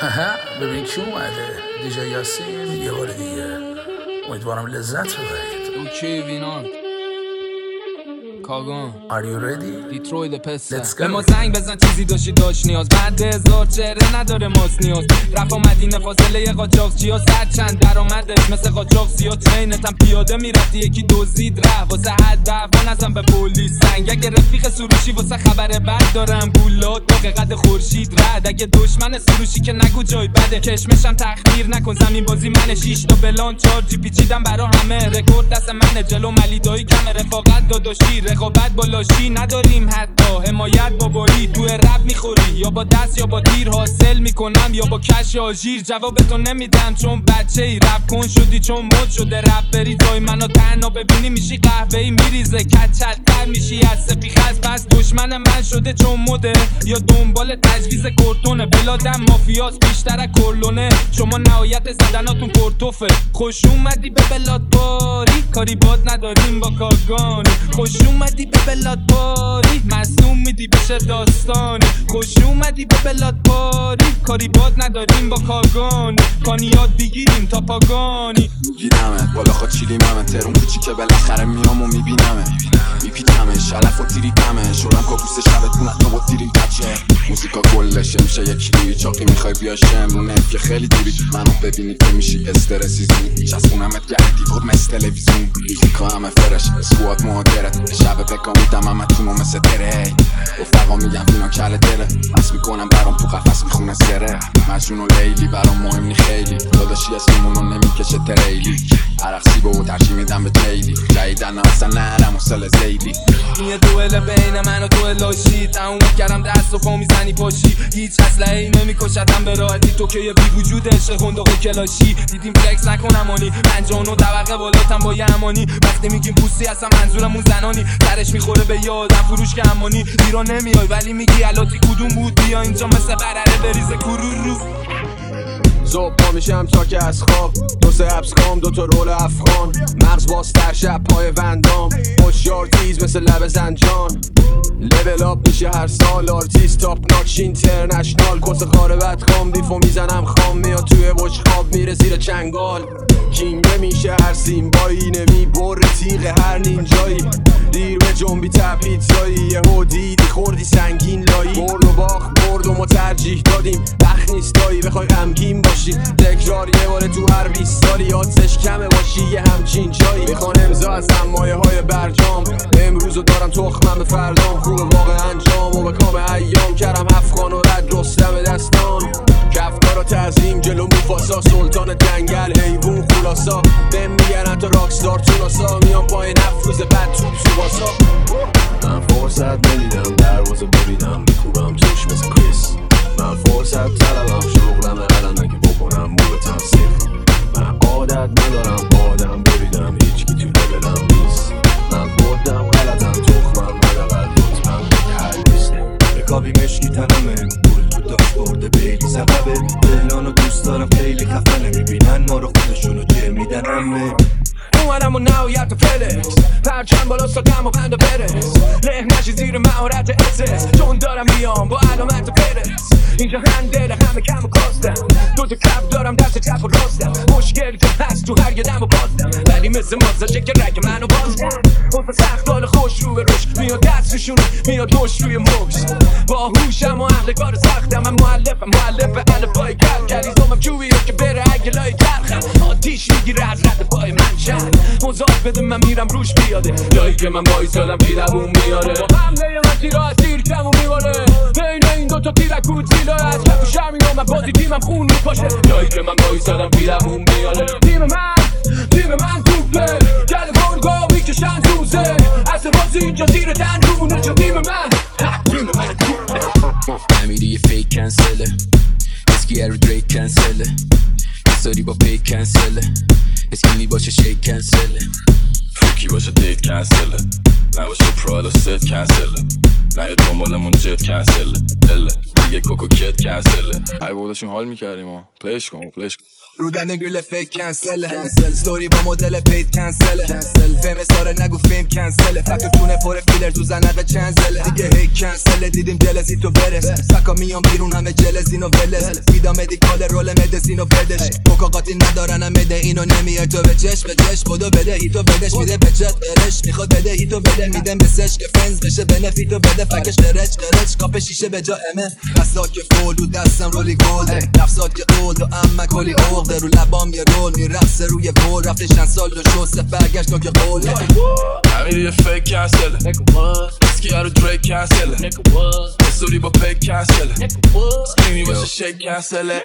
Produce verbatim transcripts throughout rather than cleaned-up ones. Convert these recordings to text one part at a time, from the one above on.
ببین کی اومده. دیجی یاسین یه بار دیگه. امیدوارم لذت ببرید. اوکی وینان کاگان Are you ready? دیتروید پسه Let's go. به ما زنگ بزن چیزی داشتی داشت نیاز بعد هزار چهره نداره ماست نیاز رفا مدینه فاصله یه قاچاق چیا صد چند درآمدش مثل قاچاق سیا ترینتم پیاده میرفتی یکی دزدید رفت واسه حد دعوا نزن به پلیس سنگ اگه رفیق سروشی واسه خبر بد دارم گولات باقی قد خورشید رد اگه دشمن سروشی که نگو جای بده کشمشم تخمیر نکن زمین بازی من شیش تا بلان چار جی پیچیدم برا همه رکورد دست من جلو ملی دایی کم رفاقت داداشی رقابت بالاشی نداریم حتی حمایت بابایی تو رپ میخوری یا با دست یا با تیر حاصل میکنم یا با کش آژیر جوابتو نمیدم چون بچه ای رپ کن شدی چون مد شده رپ بری جای منو تنها ببینی میشی قهوه‌ای میریزه کچلتر میشی از سپیخز پس دشمن من شده چون مده یا دنبال تجویز کورتونه بلادم مافیاس بیشتر از کرلونه شما نهایت زدناتون پرتوفه خوش اومدی به بلاد باری کاری باد نداریم با کاگانی خوش اومدی به بلاد باری مظلوم میدی بشه داستانی خوش اومدی به بلاد باری کاری باد نداریم با کاگانی کانیات بگیریم تا پاگانی گیرمه بالا خود چیلیم همه ترون کوچی که بالاخره میام و میبینمه میپیچمه شلف و تریپمه شدم کابوس شبتون حتی با تیریم تچه موزیکا کلشه میشه یکی چاقی میخوای بیا شمرونه که خیلی دیری منو ببینی که میشی استرسی زود چسبونمت گردی بود مثل تلویزیون موزیکا همه فرش اسکوات مهاجرت شب بکا میدم همه تونو مثل تره رفقا میگم اینا کل دره مس میکنم برام تو قفص میخونه سره مجنون و لیلی برام مهم نی خیلی داداشی اسمونو نمیکشه تریلی عرقسی با و ترشی میدم به جیلی جایدن اصلا نرم و سل زیدی یه دوئل بین من و تو لاشی تموم کردم دست و پا میزنی پاشی هیچ اسلحه ای نمیکشتم به راحتی تو که یه بی وجود عشق خندق کلاشی دیدیم فلکس نکنم آنی پنجاه و نه طبقه بالاتم با یه امانی وقتی میگیم پوستی هستم منظورمون زنانی سرش میخوره به یادم فروش که امانی ایران نمیای ولی میگی الاتی کدوم بود بیا اینجا مثل برره بریزه کرورو صبح پا میشم تا که از خواب دو سه ابسکام دو تا رول افغان مغز باز تر شب پای وندام هوشیار تیز مثل لب زنجان لول آپ میشه هر سال آرتیست تاپ ناکش اینترنشنال کس خاره بدخام دیفو میزنم خام میاد توی بشخاب میره زیر چنگال کینگ میشه هر سیمبایی نمیبره تیغ هر نینجایی دیر به جنبی تپید زایی یه هودیدی خوردی سنگین لایی برد و باخت برد و ما ترجیح دادیم بخ نیست دایی بخوای غمگین باشی تکرار یه باره تو هر بیست سالی آدزش کمه باشی یه همچین جایی میخوان امضا از مایه های برجام امروزو دارم تخمم به فردام خوب واقع انجام و به کام ایام کردم افغان و رد رستم دستان کفتار و تعظیم جلو موفاسا سلطان جنگل حیوون خلاصا بهم میگن حتی راکستار توناسا میام پای نفروز بد توب سوباسا من فرصت نمیدم دروازه ببینم میکوبم توش مثل کریس من فرصت طلبم شغلم قلم که بکنم مو به تنصیف من عادت ندارم آدم ببینم هیچ کی تو لبلم نیست من بردم غلطم تخمم ندقل لطفم حل نیست رکابی مشکی تنمه گل تو داشت برده بیلی سببه دلانو دوست دارم خیلی خفنه میبینن ما رو خودشونو جه میدن همه اومدم و نهایت فلکس پرچم بالا ساکم و پند و برس له نشی زیر مهارت اسس چون دارم میام با علامت پرس اینجا هندل همه کم و کاستم دو تا کف دارم دست چپ و راستم مشکل که هست تو هر یه دم و باستم ولی مثل مازاشه که رگ منو باستم حفظ سخت حال خوش رو به روش میاد دست روشون میاد مش روی مکس با هوشم و اهل کار سختم من مؤلفم مؤلف الفای کل کلیزامم کیویه که بره اگه لای ترخم آتیش میگیره از رد پای من شد مزاق بده من میرم روش بیاده جایی که من بایستادم پیرمون میاره با حمله من تیرا از تیر کمون میباره بین این دوتا تیرکود زیلای از کف و شرمی و من بازی تیمم خون میپاشه جایی که من بایستادم پیرمون میاره تیم من تیم من توپه گل گرگا میکشن دوزه اصل بازی اینجا زیر دندونه چه تیم من تیم من توپه نمیری یه فیک کنسله اسکی ارو دریک کنسله استوری با پیک کنسله اسکینی باشه شیک کنسله فکی باشه دیت کنسله نباشه پراد و ست کنسله نه یه دنبالمون جت کنسله دله دیگه کوکو کت کنسله ای بودشون حال میکردیم ها پلیش کن پلیش کن رودن گریل فیک کنسل ستوری با مدل پید کنسل فیلم ساره نگو فیلم کنسل فکر تونه پر فیلر تو زنقه چنزل دیگه هی کنسل دیدیم جلسی تو برس سکا میام بیرون همه جلسین و ولس بیدا مدیکال رول مدسین و بدش مکاقاتی ندارن هم بده اینو نمیای تو به چش به چش بودو بده هیتو بدش میده پچت برش میخواد بده هیتو بده میده مسش که فنز بشه بنفیتو بده فکش قرچ قرچ کاپ شیشه به جا امه بسات که فول رو دستم رولی گلد نفسات که اولد و اما کلی عقده رو لبام یه رول میرقصه روی گل رفته چند سال دو شسته برگشت تو که قوله همین یه فیک کنسله اسکی رو دریک کنسله استوری با پیک کنسله سکینی باشه شیک کنسله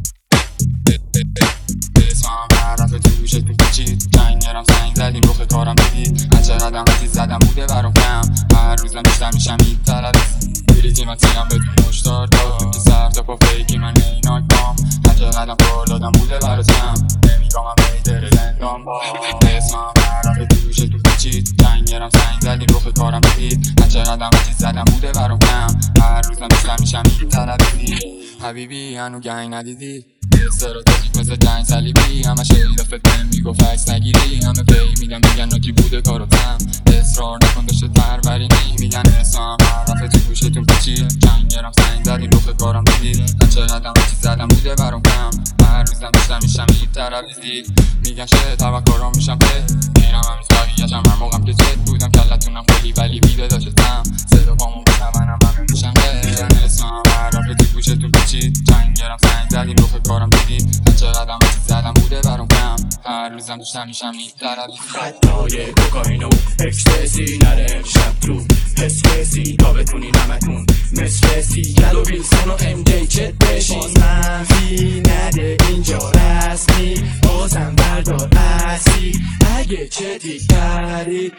اسمم هر رفت توشه تو پیچید جنگرم زنگ زدیم روخ کارم بدید هر چقدرم وقتی زدم بوده برام کم هر روزم بیشتر میشم این طلب بریزی من تیرم بدون مشتار دارم که سر تا پا فیکی من ایناک بام هر چقدرم کار دادم بوده براتم نمیگامم بیدر زندان با اسمم هر رفت توشه تو پیچید جنگرم زنگ زدیم روخ کارم بدید هر چقدرم وقتی زدم بوده برام کم هر روزم بیشتر میشم این طلب حبیبی هنو گنگ ندیدی استراتژیک مثل جنگ صلیبی همه شیرفت بهم میگفت عکس نگیری همه پی میدن میگن ناکی بوده کاراتم اصرار نکن داشته پرورینی میگن اسمم هر رفت تو گوشتون پیچید جنگرم سنگ زدیم روخ کارم بدید هر چقدرم چی زدم بوده برام کم هر روزم بیشتر میشم این طرفیزی میگن شه توکرام میشم به میرم همیز بقیه‌شم هر موقعم که چت بودم کلتونم خیلی ولی بیده داشتم صدا پامون بشم منم همه میشم به میگن اسمم هر رفت تو گوشتون پیچید جنگرم سنگ زدیم روخ کارم بدید هر چقدرم چی زدم بوده برام کم هر روزم بیشتر میشم این طرفیزی خطای کوکائین و اکستسی نره امشب تو حس کسی تا بتونی نمتون مثل کل و ویلسون و ام جی چت بشین باز منفی نده اینجا رسمی بازم بردار اصلی اگه چتی کردی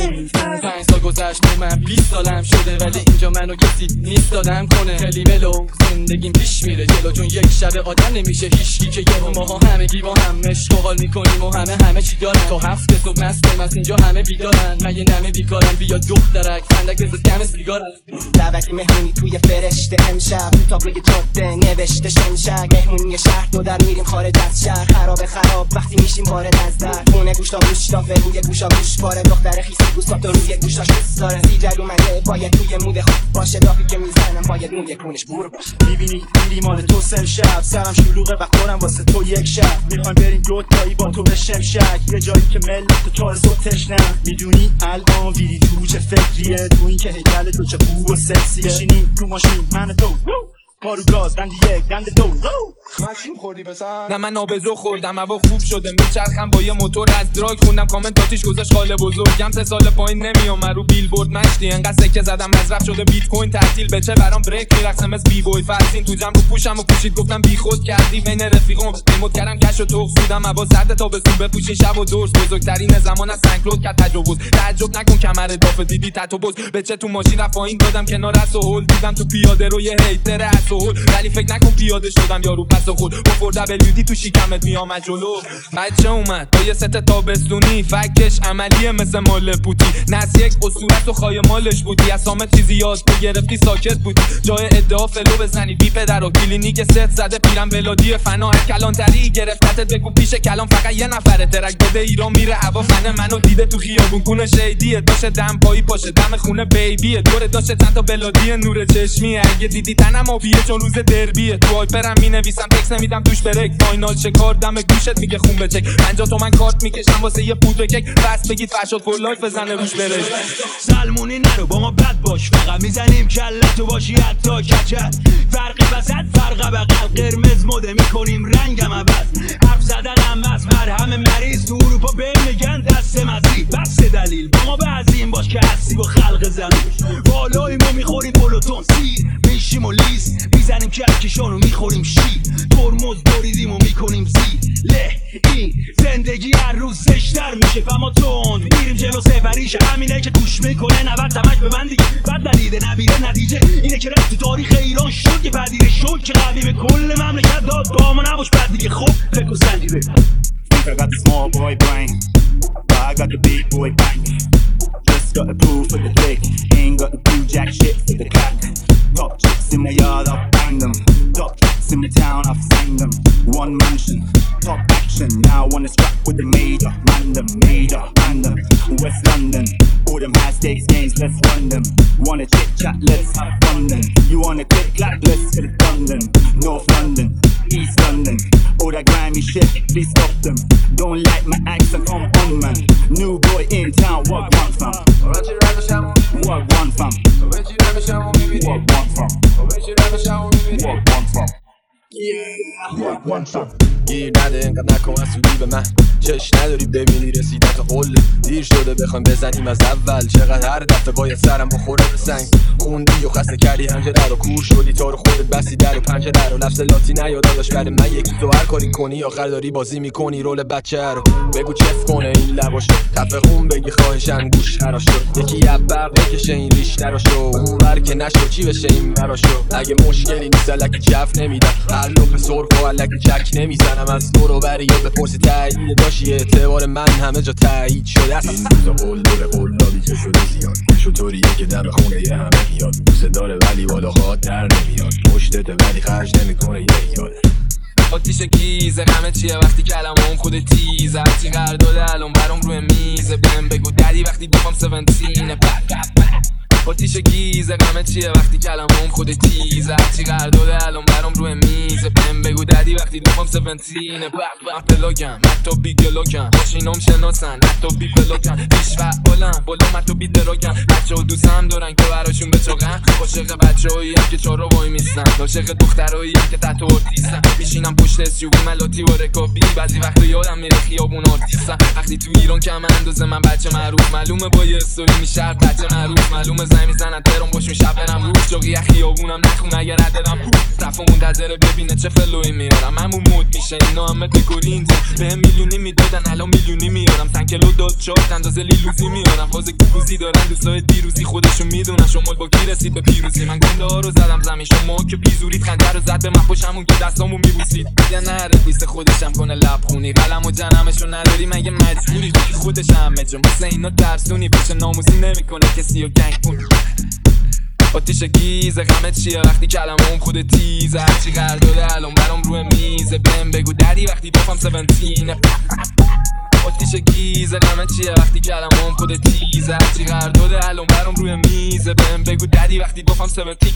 پنج سال گذشت و من بیست سالم شده ولی اینجا منو کسی نیست دادم کنه خیلی ملو زندگیم پیش میره جلو چون یک شب آدم نمیشه هیچکی که یه ماها همگی با هم عشق و حال میکنیم و همه همه چی دارن تا هفته صبح مستم از اینجا همه بیدارن من یه نمه بیکارم بیا دخترک فندک بزد کم سیگارم دعوتی مهمونی توی فرشته امشب تابلوی جاده نوشته شمشک مهمونی شهر دو در میریم خارج از شهر خراب خراب وقتی میشیم وارد از در خونه گوشتا گوشتافه روی گوشا گوش پاره دختر خیسی گوشتا روی گوشاش دوست داره سیجل اومده باید توی مود خوب باشه دافی که میزنم باید موی کونش بور باشه میبینی میری مال تو سم شب سرم شلوغه و خورم واسه تو یک شب میخوایم بریم دو تایی با تو به شمشک یه جایی که ملت تو چهار صبح تشنم میدونی الان ویدی تو چه فکریه تو این که هیکل تو چه خوب و سکسیه بشینیم تو ماشین من تو پارو گاز دند یک دند دو ماشین خوردی بسن نه من آبزو خوردم هوا خوب شده میچرخم با یه موتور از دراگ خوندم کامنتاتیش گذاشت خاله بزرگم سه سال پایین نمیام من رو بیلبورد مشتی انقدر سکه زدم مزرف شده بیت کوین تعطیل بچه برام بریک میرقصم از بی بوی فرسین تو جمع رو پوشم و پوشید گفتم بی خود کردی بین رفیقم ریموت کردم کش و تخ بودم هوا سرد تا بسون بپوشین شب و دورس بزرگترین زمان از سنکلود کرد تجاوز تعجب نکن کمر داف دیدی تتو بز بچه تو ماشین رفت پایین دادم کنار از هول دیدم تو پیاده رو یه هیتر اسهول ولی فکر نکن پیاده شدم یارو پس خود با فور دبلیو دی تو شکمت میام جلو بچه اومد با یه ست تابستونی فکش عملیه مثل مال پوتی نس یک اسطورت و خای مالش بودی اسامت چیزی یاد تو گرفتی ساکت بودی جای ادعا فلو بزنی بی پدر و کلینیک ست زده پیرم بلادی فنا هر کلانتری گرفتت بگو پیش کلام فقط یه نفره ترک بده ایران میره هوا فنه منو دیده تو خیابون کونه شیدیه داشه دم پایی پاشه دم خونه بیبیه دور داشه چند تا بلادی نور چشمی اگه دیدی تنم آبیه چون روز دربیه تو آیپرم مینویسم تکس نمیدم توش بریک فاینال چه کار دم گوشت میگه خون بچک پنجاه تومن کارت میکشم واسه یه پودر کیک بس بگید فرشاد فور لایف بزنه روش بره سلمونی نرو با ما بد باش فقط میزنیم کلتو باشی حتی کچت فرقی وسط فرق بغل قرمز مده میکنیم رنگم عوض حرف زدنم از مرهم مریض تو اروپا به میگن دست مزی بس دلیل با ما بعضیم باش که هستی با خلق زمین بالای ما میخوریم پلوتون سیر میشیم و لیس میزنیم کلکشانو میخوریم شیر ترمز بریدیم و میکنیم زیر له این زندگی هر روز زشتر میشه فما تند میریم جلو سفریشه همینه که گوش میکنه نبرد تمک به من دیگه بد دلیده نبیره نتیجه اینه که رفت تو تاریخ ایران شد که پدیره شد که قبلی به کل مملکت داد با ما نباش بد دیگه خب فکر و سنجی بفر I got the small boy brain, but I got the big boy bang. Just got the proof for the dick, ain't got the blue jack shit for the crack. Top chicks in the yard, I've banged them. Top tracks in the town, I've sang them. One mansion, talk action. Now I wanna scrap with the major, man them, major, man them. West London, all them high stakes games, let's run them. Wanna chit chat, let's have fun then. You wanna click clap, let's get it done then. North London, East London, all that grimy shit, please stop them. Don't like my accent, come on man. New boy in town, what one fam? What one fam? What one fam? What one fam? Yeah, one fam. گیر نده اینقدر نکن اصولی به من چش نداری ببینی رسیدن تا قله دیر شده بخوایم بزنیم از اول چقدر هر دفعه باید سرم بخوره به سنگ خوندی و خسته کردی همجره رو کور شدی تا رو خودت بستی در و پنجره رو لفظ لاتی نیاد داداش برای من یکی تو هر کاری کنی آخر داری بازی میکنی رول بچه رو بگو چف کنه این لباشو تفقون بگی خواهشن گوش خراشو یکی یبق بکشه این ریش دراشو اون ور که نشو چی بشه این مراشو اگه مشکلی نیست الکی چف نمیدم هر لپ سرخ و الکی چک نمیزنم از دور و بری یا بپرسی تایید داشتی اعتبار من همه جا تایید شده است این روزا قول داره قول دادی که شده زیاد شطوریه که دم خونه یه همه میاد دوست داره ولی بالا خواد در نمیاد پشتته ولی خرج نمیکنه یه یاد آتیش گیزه غمه چیه وقتی کلمم خود تیزه هرچی قرار داده الان برام روی میزه بهم بگو ددی وقتی گفتم سونتینه آتیش گیزه غمه چیه وقتی کلمم خود تیزه هرچی قرار داده الان برام روی میزه بهم بگو ددی وقتی گفتم سونتینه من پلاکم حتی بی گلاکم ماشینام شناسن حتی بی پلاکم پیش فعالم بالا متو بی دراکم بچه ها دوستم دارن که براشون بچاقم عاشق بچه هایی هم که چارا وای میستن عاشق دخترهایی هم که تحت آرتیستن میشینم پشت اسیوبی ملاتی و رکابی بعضی وقتا یادم میره خیابون آرتیستن وقتی تو ایران کم اندازه من بچه معروف معلومه با یه استوری میشه بچه معروف معلومه زنگ میزنن ترام باشون شب برم روز جاقی خیابونم نخون اگر رددم رفت منتظره ببینه چه فلوی میارم همون مود میشه اینا همه دکورین به میلیونی میدادن الان میلیونی میارم تنکلو داد چارت اندازه لیلوزی میارم فاز گوزی دارن دوستای دیروزی خودشون میدونن شما با کی رسید به پیروزی من گنده ها رو زدم زمین شما که پیزورید خنده رو زد به من پشمون که دستامو میبوسید یا نره بیست خودشم کنه لب خونی قلم و جنمشو نداری مگه مجبوری خودش همه جا مثل اینا ترسونی پیش ناموسی نمیکنه کسی و گنگ کنی آتیش گیزه غمه چیه وقتی کلمم خود تیزه هرچی قرار داده الان برام روی میزه بهم بگو ددی وقتی دوفم سونتینه آتیش گیزه غمه چیه وقتی کلمم خود تیزه هرچی قرار داده الان برام روی میزه بهم بگو ددی وقتی دوفم سونتینه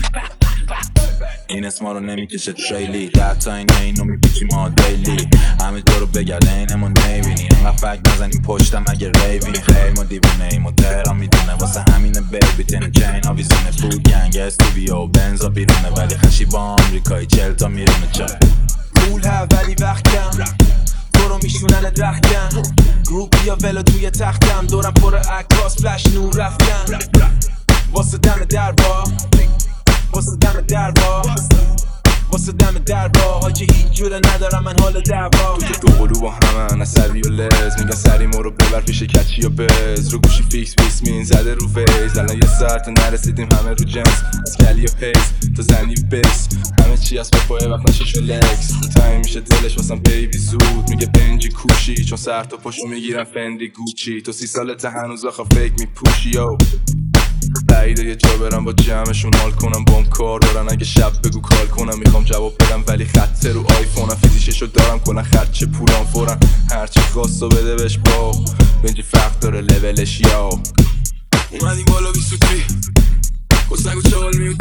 این اسما رو نمیکشه تریلی ده تا این اینو میپیچی ما دیلی همه جا رو بگرده اینمون نمیبینی انقدر فکر نزنیم پشتم اگه ریوین خیلی ما دیوونه ایم و تهران میدونه واسه همینه بیبی تن چین آویزونه فود گنگ استوبیو و بنزا بیرونه ولی خشی با آمریکایی چل تا میرونه چه پول ها ولی وقت کم تو رو میشونن درختم گروپ یا ولو توی تختم دورم پر عکاس فلش نور رفتم واسه دم در با واسه دم در با واسه دم در با حاجی هیچ جوره ندارم من حال دعوا تو قلو با همن اصلی و لز میگن سری ما رو ببر پیش کچی و بز رو گوشی فیکس بیس مین زده رو فیز الان یه ساعت نرسیدیم همه رو جنس از کلی و پیس تو زنی و بیس همه چی از پاپای وقت نشه شلکس تایم میشه دلش واسم بیبی زود میگه بنجی کوشی چون سر تا پاشو میگیرم فندی گوچی تو سی سالت هنوز آخه فیک میپوشی یو بعیده یه جا برم با جمعشون حال کنم بام کار دارن اگه شب بگو کال کنم میخوام جواب بدم ولی خط رو آیفونم فیزیششو دارم کنن خرچه پولام فورن هرچی خواستو بده بهش با بنجی فرق داره لولش یا اومدیم بالا بیست و تری کسنگو چال میوتی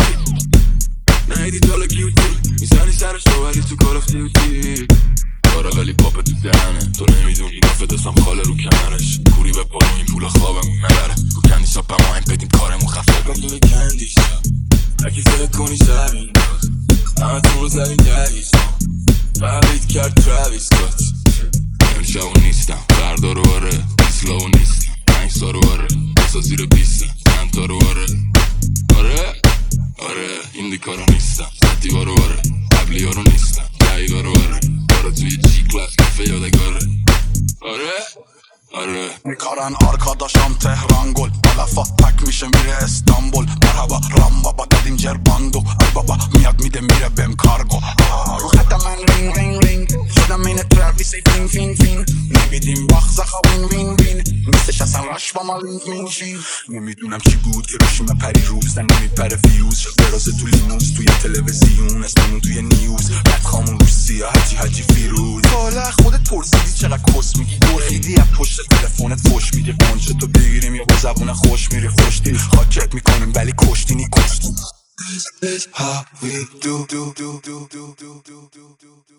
نهیدی تالا کیوتی میزنی سرش تو ولی تو کار افتی اوتی کارا ولی پاپ تو دهنه تو نمیدونی دفعه دستم خاله رو کمرش کوری به پالو این پول خوابم نبره رو کندی سا پا ماهم بدیم کارمون خفه کن تو کندی سا اگه فکر کنی زمین داد همه تو رو زدیم دریز فهمید کرد تراویس کات امشبو نیستم فردا رو آره بیسلاو نیستم پنج سا رو آره بسا زیر بیستم چند تا رو آره آره آره این دیکارو نیستم زدی بارو آره قبلی ها رو نیستم دهی دارو آره آره توی جی کلاس کفه یادگاره آره آره میکارن آرکاداشم تهران گل ملفا تک میشه میره استانبول مرحبا رام بابا دادیم جرباندو ای بابا میاد میده میره بهم کارگو رو خطا من رینگ رینگ رینگ شدم این تراویس فین فین فین نمیدیم وقت زخا وین وین وین نیستش اصلا رش با ما لینک مینشین نمیدونم چی بود که بشیم پری روز نمیپره فیوز درازه تو لیموز توی تلویزیون اسممون توی نیوز بد خامون روش سیاه حجی حجی فیروز حالا خودت how we do do do do do do do do do do